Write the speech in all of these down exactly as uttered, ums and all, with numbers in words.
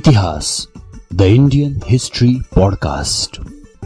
Itihas, the Indian History Podcast.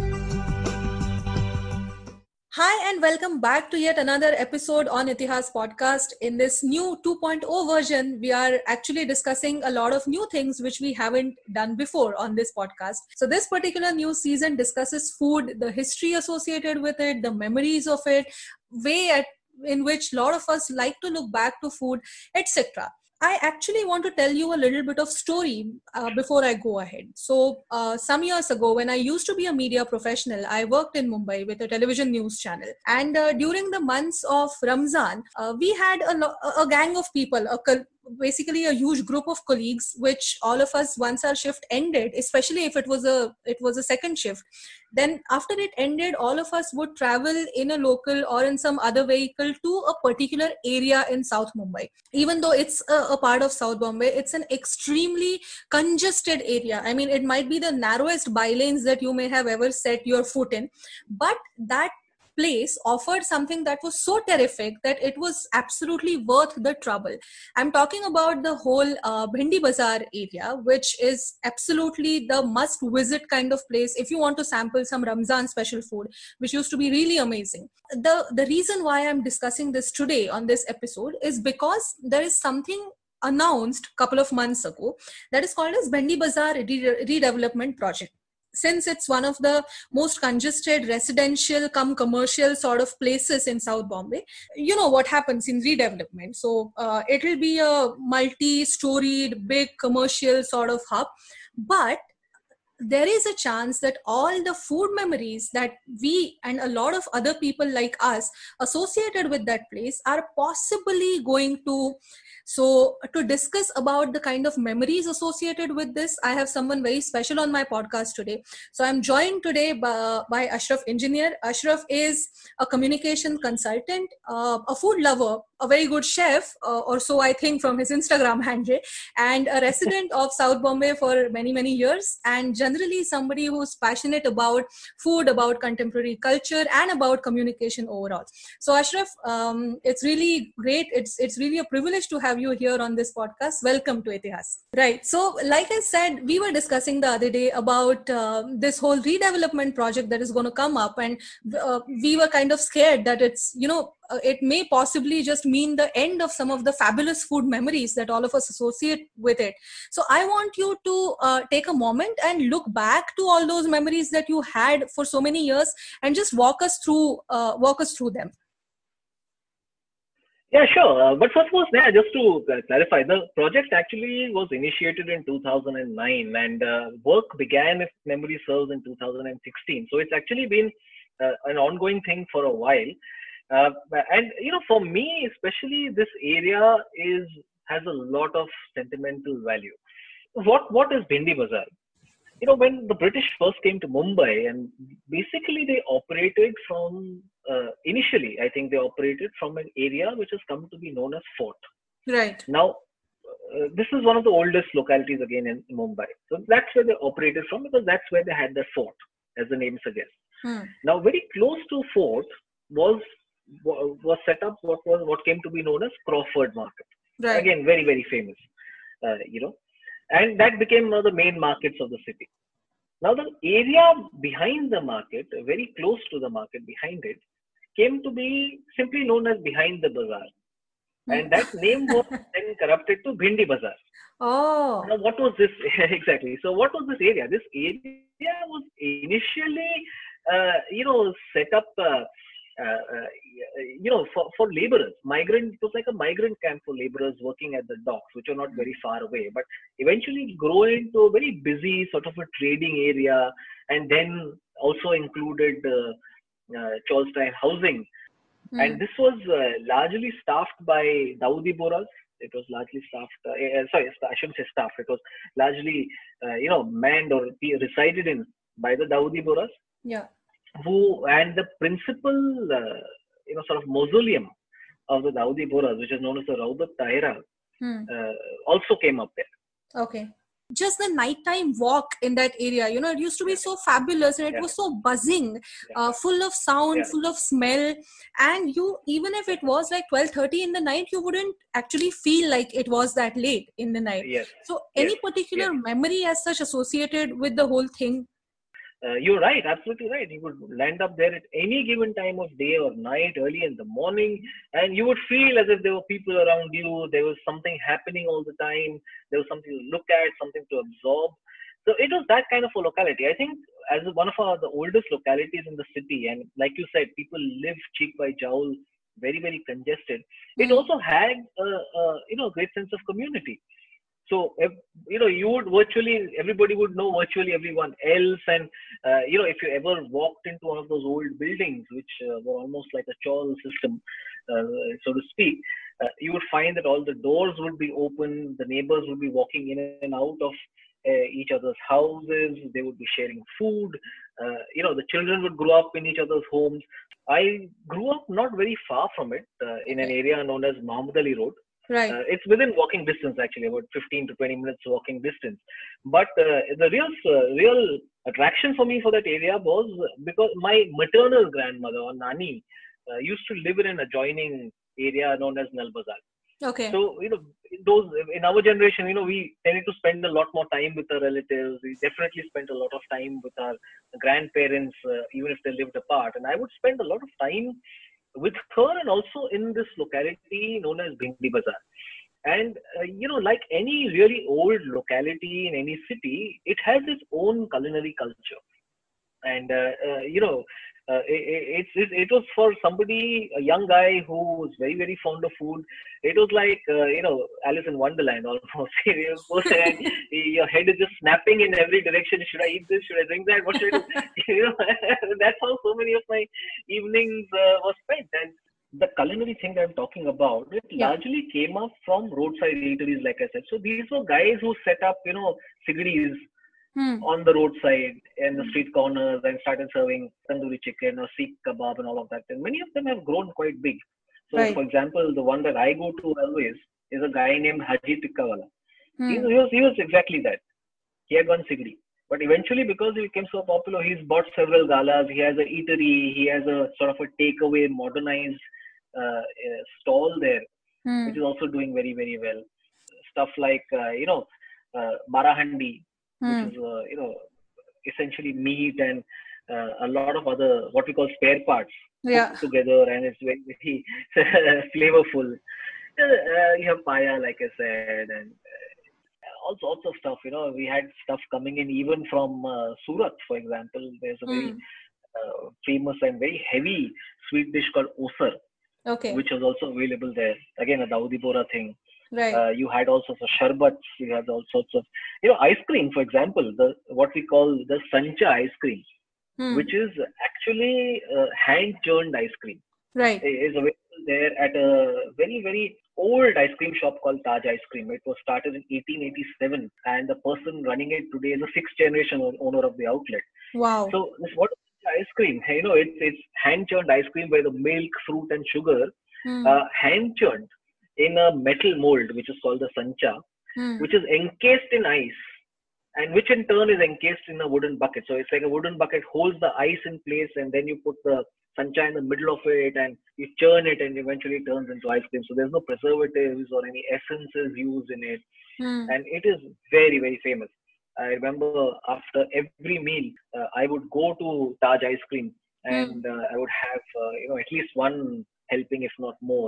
Hi and welcome back to yet another episode on Itihas Podcast. In this new two point oh version, we are actually discussing a lot of new things which we haven't done before on this podcast. So this particular new season discusses food, the history associated with it, the memories of it, way at, in which a lot of us like to look back to food, et cetera. I actually want to tell you a little bit of story uh, before I go ahead. So uh, some years ago, when I used to be a media professional, I worked in Mumbai with a television news channel. And uh, during the months of Ramzan, uh, we had a, lo- a gang of people, a col- basically a huge group of colleagues, which all of us, once our shift ended, especially if it was a it was a second shift, then after it ended, all of us would travel in a local or in some other vehicle to a particular area in South Mumbai. Even though it's a, a part of South Bombay, it's an extremely congested area. I mean, it might be the narrowest bylanes that you may have ever set your foot in, but that place offered something that was so terrific that it was absolutely worth the trouble. I'm talking about the whole uh, Bhindi Bazaar area, which is absolutely the must visit kind of place if you want to sample some Ramzan special food, which used to be really amazing. The, the reason why I'm discussing this today on this episode is because there is something announced a couple of months ago that is called as Bhindi Bazaar Re- Redevelopment Project. Since it's one of the most congested residential come commercial sort of places in South Bombay, you know what happens in redevelopment. So uh, it will be a multi-storied, big commercial sort of hub. But there is a chance that all the food memories that we and a lot of other people like us associated with that place are possibly going to. So to discuss about the kind of memories associated with this, I have someone very special on my podcast today. So I'm joined today by, by Ashraf Engineer. Ashraf is a communication consultant, uh, a food lover, a very good chef, uh, or so I think from his Instagram handle, and a resident of South Bombay for many, many years, and generally somebody who's passionate about food, about contemporary culture, and about communication overall. So Ashraf, um, it's really great. It's it's really a privilege to have you here on this podcast. Welcome to Itihas. Right. So like I said, we were discussing the other day about uh, this whole redevelopment project that is going to come up, and uh, we were kind of scared that it's, you know, uh, it may possibly just mean the end of some of the fabulous food memories that all of us associate with it. So I want you to uh, take a moment and look back to all those memories that you had for so many years and just walk us through uh, walk us through them. Yeah, sure. Uh, but first was there, just to uh, clarify, the project actually was initiated in two thousand nine and uh, work began, if memory serves, in two thousand sixteen. So it's actually been uh, an ongoing thing for a while. Uh, and, you know, for me, especially, this area is has a lot of sentimental value. What What is Bhindi Bazaar? You know, when the British first came to Mumbai, and basically they operated from, uh, initially, I think they operated from an area which has come to be known as Fort. Right. Now, uh, this is one of the oldest localities again in Mumbai. So that's where they operated from, because that's where they had their fort, as the name suggests. Hmm. Now, very close to Fort was was set up what was what came to be known as Crawford Market. Right. Again, very, very famous, uh, you know, and that became one of the main markets of the city. Now, the area behind the market, very close to the market behind it, came to be simply known as Behind the Bazaar. And that name was then corrupted to Bhindi Bazaar. Oh. Now, what was this exactly? So, what was this area? This area was initially, uh, you know, set up, uh, uh, uh, you know, for, for laborers, migrant. It was like a migrant camp for laborers working at the docks, which are not very far away. But eventually, grew into a very busy sort of a trading area, and then also included uh, uh, Cholstein housing. Hmm. And this was uh, largely staffed by Dawoodi Bohras. It was largely staffed, uh, uh, sorry, I shouldn't say staffed. It was largely, uh, you know, manned or resided in by the Dawoodi Bohras. Yeah. Who, and the principal, uh, you know, sort of mausoleum of the Dawoodi Bohras, which is known as the Raudat Tahira, Hmm. uh, also came up there. Okay. just the nighttime walk in that area, you know, it used to be so fabulous, and it Yeah. was so buzzing, Yeah. uh, full of sound, Yeah. full of smell. And you, even if it was like twelve thirty in the night, you wouldn't actually feel like it was that late in the night. Yes. So Yes. any particular Yes. memory as such associated with the whole thing? Uh, you're right, absolutely right. You could land up there at any given time of day or night, early in the morning, and you would feel as if there were people around you. There was something happening all the time. There was something to look at, something to absorb. So it was that kind of a locality. I think as one of our the oldest localities in the city, and like you said, people live cheek by jowl, very very congested. It Mm. also had a, a you know great sense of community. So if, you know you would virtually everybody would know virtually everyone else, and uh, you know if you ever walked into one of those old buildings which uh, were almost like a chawl system, uh, so to speak, uh, you would find that all the doors would be open, the neighbors would be walking in and out of uh, each other's houses, they would be sharing food, uh, you know the children would grow up in each other's homes. I grew up not very far from it, uh, in an Okay. area known as Mahmud Ali Road. Right. Uh, it's within walking distance, actually, about fifteen to twenty minutes walking distance. But uh, the real, uh, real attraction for me for that area was because my maternal grandmother or Nani uh, used to live in an adjoining area known as Nal Bazar. Okay. So, you know, those in our generation, you know, we tended to spend a lot more time with our relatives. We definitely spent a lot of time with our grandparents, uh, even if they lived apart. And I would spend a lot of time with her and also in this locality known as Bhindi Bazaar. And uh, you know, like any really old locality in any city, it has its own culinary culture. And uh, uh, you know, uh, it, it, it, it was for somebody, a young guy who was very very fond of food. It was like uh, you know Alice in Wonderland almost. You go there and your head is just snapping in every direction. Should I eat this? Should I drink that? What should I do? You know, that's how so many of my evenings uh, were spent. And the culinary thing that I'm talking about, it Yeah. largely came up from roadside eateries, like I said. So these were guys who set up, you know, sigdis Hmm. on the roadside and the street corners and started serving tandoori chicken or seekh kebab and all of that. And many of them have grown quite big. So, Right. for example, the one that I go to always is a guy named Haji Tikkawala. He, Hmm. he was he was exactly that. He had one sigdi. But eventually, because he became so popular, he's bought several galas. He has a eatery. He has a sort of a takeaway, modernized uh, uh, stall there, Hmm. which is also doing very, very well. Stuff like, uh, you know, uh, Barahandi, which Hmm. is, uh, you know, essentially meat and uh, a lot of other, what we call spare parts Yeah. cooked together, and it's very, very flavorful. Uh, uh, you have paya, like I said, and all sorts of stuff. You know, we had stuff coming in even from uh, Surat, for example. There's a very Hmm. uh, famous and very heavy sweet dish called osar, Okay. which was also available there. Again, a Dawoodi Bora thing. Right. Uh, you had all sorts of sharbats. You had all sorts of, you know, ice cream. For example, the what we call the sancha ice cream, Hmm. which is actually uh, hand churned ice cream, Right. is available there at a very, very old ice cream shop called Taj Ice Cream. It was started in eighteen eighty-seven, and the person running it today is a sixth generation owner of the outlet. Wow. So, this what is ice cream? You know, it's it's hand churned ice cream where the milk, fruit, and sugar, Hmm. uh, hand churned in a metal mold, which is called the sancha, Hmm. which is encased in ice, and which in turn is encased in a wooden bucket. So it's like a wooden bucket holds the ice in place, and then you put the sancha in the middle of it, and you churn it, and eventually it turns into ice cream. So there's no preservatives or any essences used in it, Hmm. and it is very very famous. I remember after every meal, uh, I would go to Taj Ice Cream, Hmm. and uh, I would have uh, you know at least one helping, if not more.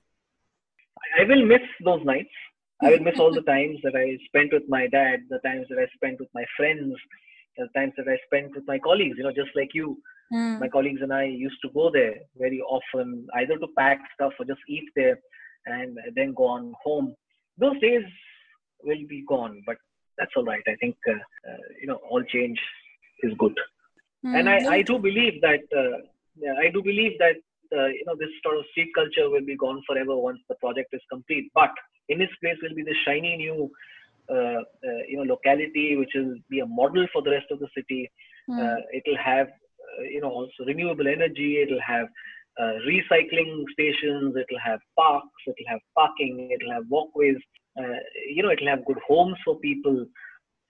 I will miss those nights. I will miss all the times that I spent with my dad, the times that I spent with my friends, the times that I spent with my colleagues. You know, just like you, Hmm. my colleagues and I used to go there very often, either to pack stuff or just eat there and then go on home. Those days will be gone, but that's all right. I think uh, uh, you know all change is good, and Hmm. I, Very I do true. believe that uh, yeah, I do believe that uh, you know this sort of street culture will be gone forever once the project is complete. But in its place will be the shiny new uh, uh, you know locality, which will be a model for the rest of the city. Hmm. Uh, it'll have uh, you know also renewable energy. It'll have uh, recycling stations. It'll have parks. It'll have parking. It'll have walkways. Uh, you know, it'll have good homes for people.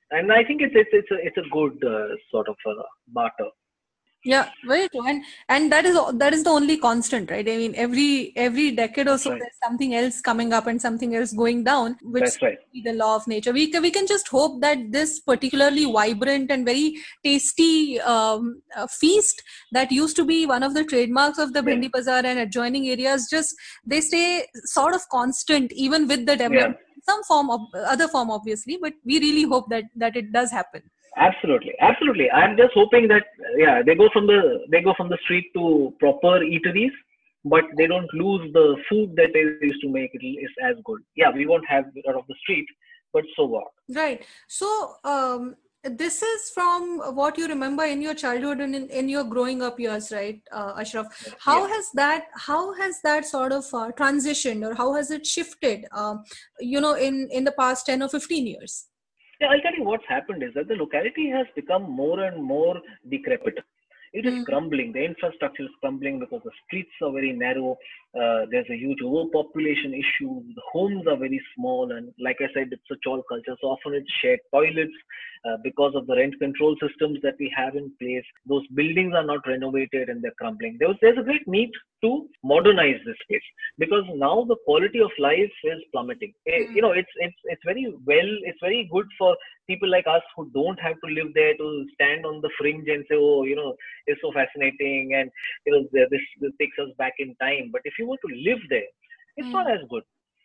And I think it's it's it's a it's a good uh, sort of uh, barter. Yeah, very true. And and that is that is the only constant, right? I mean, every every decade or That's so, right. there's something else coming up and something else going down, which That's right. is the law of nature. We can, we can just hope that this particularly vibrant and very tasty um, uh, feast that used to be one of the trademarks of the Yeah. Bhendi Bazaar and adjoining areas, just they stay sort of constant even with the Yeah. development, some form of other form, obviously. But we really hope that that it does happen. Absolutely, absolutely. I'm just hoping that yeah, they go from the they go from the street to proper eateries, but they don't lose the food that they used to make. It is as good. Yeah, we won't have it out of the street, but so what? Right. So, um, this is from what you remember in your childhood and in, in your growing up years, right, uh, Ashraf? How Yeah. has that how has that sort of uh, transitioned, or how has it shifted, um, you know, in in the past ten or fifteen years? Yeah, I'll tell you what's happened is that the locality has become more and more decrepit. It is Hmm. crumbling. The infrastructure is crumbling because the streets are very narrow. Uh, there's a huge overpopulation issue. The homes are very small, and like I said, it's a chawl culture. So often it's shared toilets uh, because of the rent control systems that we have in place. Those buildings are not renovated and they're crumbling. There was, there's a great need to modernize this place because now the quality of life is plummeting. Eh, you know, it's it's it's very well. It's very good for people like us who don't have to live there to stand on the fringe and say, oh, you know, it's so fascinating and you know this, this takes us back in time. But if you were to live there, it's Hmm. not as good.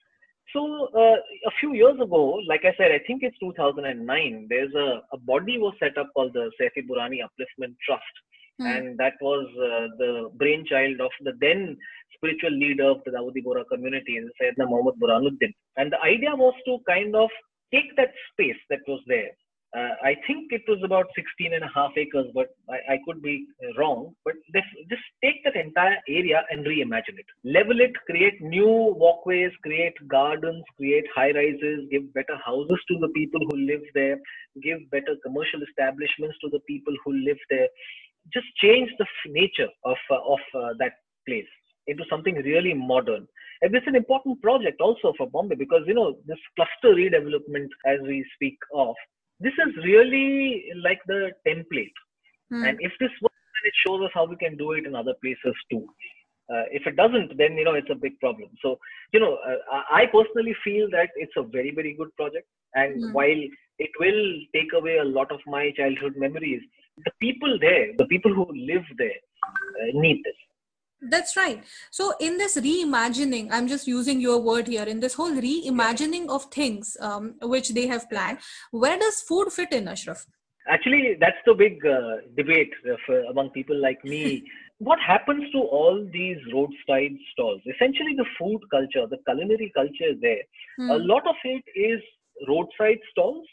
So uh, a few years ago, like I said, I think it's two thousand nine. There's a, a body was set up called the Saifi Burani Upliftment Trust, Hmm. and that was uh, the brainchild of the then spiritual leader of the Dawoodi Bohra community, Sayyidina Muhammad Burhanuddin. And the idea was to kind of take that space that was there. Uh, I think it was about sixteen and a half acres, but I, I could be wrong. But this, just take that entire area and reimagine it. Level it, create new walkways, create gardens, create high rises, give better houses to the people who live there, give better commercial establishments to the people who live there. Just change the f- nature of, uh, of uh, that place into something really modern. And this is an important project also for Bombay because, you know, this cluster redevelopment, as we speak of, this is really like the template. Hmm. And if this works, then it shows us how we can do it in other places too. Uh, if it doesn't, then, you know, it's a big problem. So, you know, uh, I I personally feel that it's a very, very good project. And Hmm. while it will take away a lot of my childhood memories, the people there, the people who live there, uh, need this. That's right. So, in this reimagining, I'm just using your word here, in this whole Yeah. reimagining of things um, which they have planned, where does food fit in, Ashraf? Actually, that's the big uh, debate uh, for, among people like me. What happens to all these roadside stalls? Essentially, the food culture, the culinary culture is there. A Hmm. lot of it is roadside stalls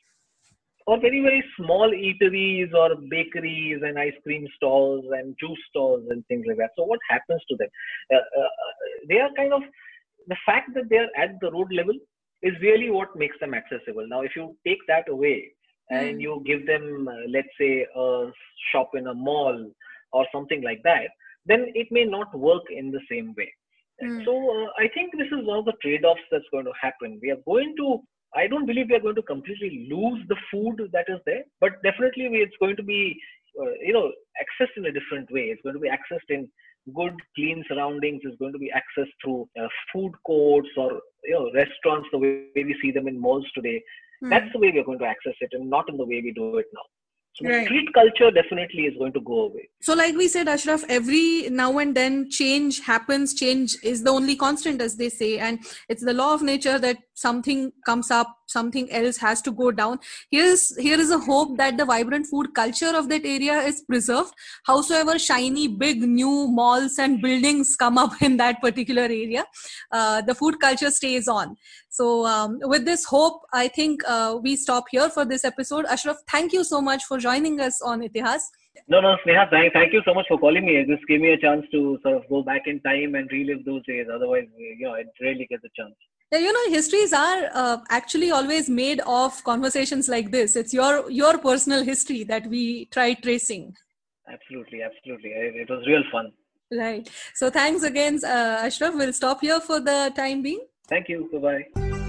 or very, very small eateries or bakeries and ice cream stalls and juice stalls and things like that. So, what happens to them? Uh, uh, they are kind of the fact that they are at the road level is really what makes them accessible. Now, if you take that away and Hmm. you give them, uh, let's say, a shop in a mall or something like that, then it may not work in the same way. Hmm. So, uh, I think this is one of the trade offs that's going to happen. We are going to I don't believe we are going to completely lose the food that is there, but definitely we, it's going to be, uh, you know, accessed in a different way. It's going to be accessed in good, clean surroundings. It's going to be accessed through uh, food courts or you know restaurants the way we see them in malls today. That's Hmm. the way we are going to access it, and not in the way we do it now. So the Right. street culture definitely is going to go away. So, like we said, Ashraf, every now and then change happens. Change is the only constant, as they say. And it's the law of nature that something comes up, something else has to go down. Here's, here is a hope that the vibrant food culture of that area is preserved. Howsoever shiny, big, new malls and buildings come up in that particular area, uh, the food culture stays on. So, um, with this hope, I think uh, we stop here for this episode. Ashraf, thank you so much for joining us on Itihas. No, no, Sneha, thank, thank you so much for calling me. This gave me a chance to sort of go back in time and relive those days. Otherwise, you know, I'd rarely get the chance. Yeah, you know, histories are uh, actually always made of conversations like this. It's your your personal history that we try tracing. Absolutely, absolutely. It, it was real fun. Right. So thanks again, uh, Ashraf. We'll stop here for the time being. Thank you. Bye bye.